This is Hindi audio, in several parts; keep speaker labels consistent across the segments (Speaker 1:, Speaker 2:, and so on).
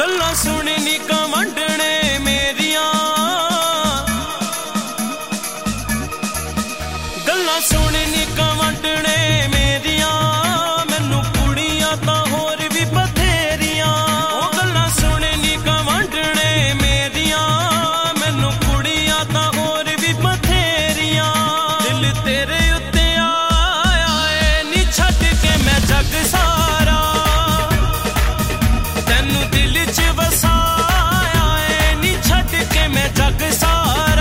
Speaker 1: गल्लां सुनी नी कमंडने मेरियां, गल्लां सुनी नी कमंडने मेरियां, मैनू कुड़ियां तां होर भी बथेरियां। ओ गल्लां सुनी नी कमंडने मेरियां, मैनू कुड़ियां तां होर भी बथेरियां। दिल तेरे उत्ते आया ऐ नी छड्ड के मैं जग सारा, तैनू दिल च वसाया ऐ नी छड्ड के मैं जग सारा।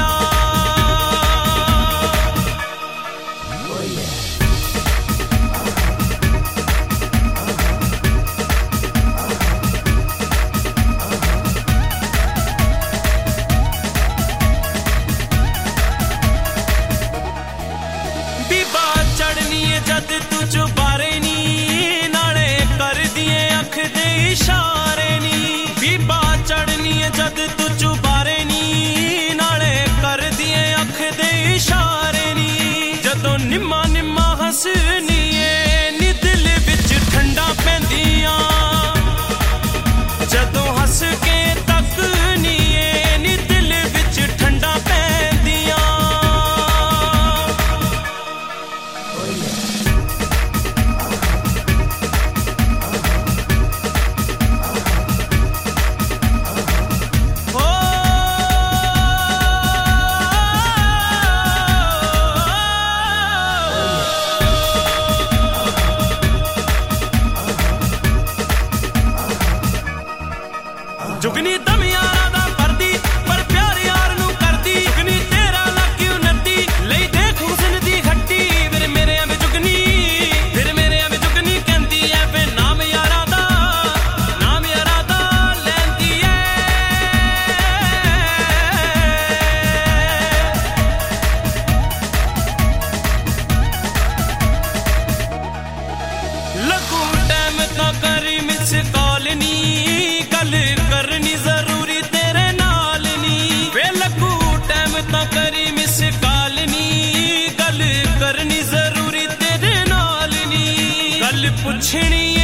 Speaker 1: बीबा चढ़नी है जद तू चुबारे नी, नाले कर दिए अख दे इशारे नी। बीबा चढ़नी है जद तू चुबारे नी, नाले कर दिए अख दे इशारे नी। जदों निम्मा निम्मा हसनी है नी दिल विच ठंडा पैंदियां, जदों हस के तकनी है नी दिल विच ठंडा पैंदियां। जुगनी दम यारा दा परदी पर प्यार यार नू करदी, जुगनी तेरा लक उन्नति लई देख हुस्न दी खट्टी। फिर मेरे अवे जुगनी, फिर मेरे अवे जुगनी कहंदी ऐ वे नाम यारा दा लैंदी ऐ। लगू टाइम तां करी मिस कॉल नी, गल करनी जरूरी तेरे नाल नी। वे लगू टाइम तां करी मिस कॉल नी, गल करनी जरूरी तेरे नाल नी। गल पुछनी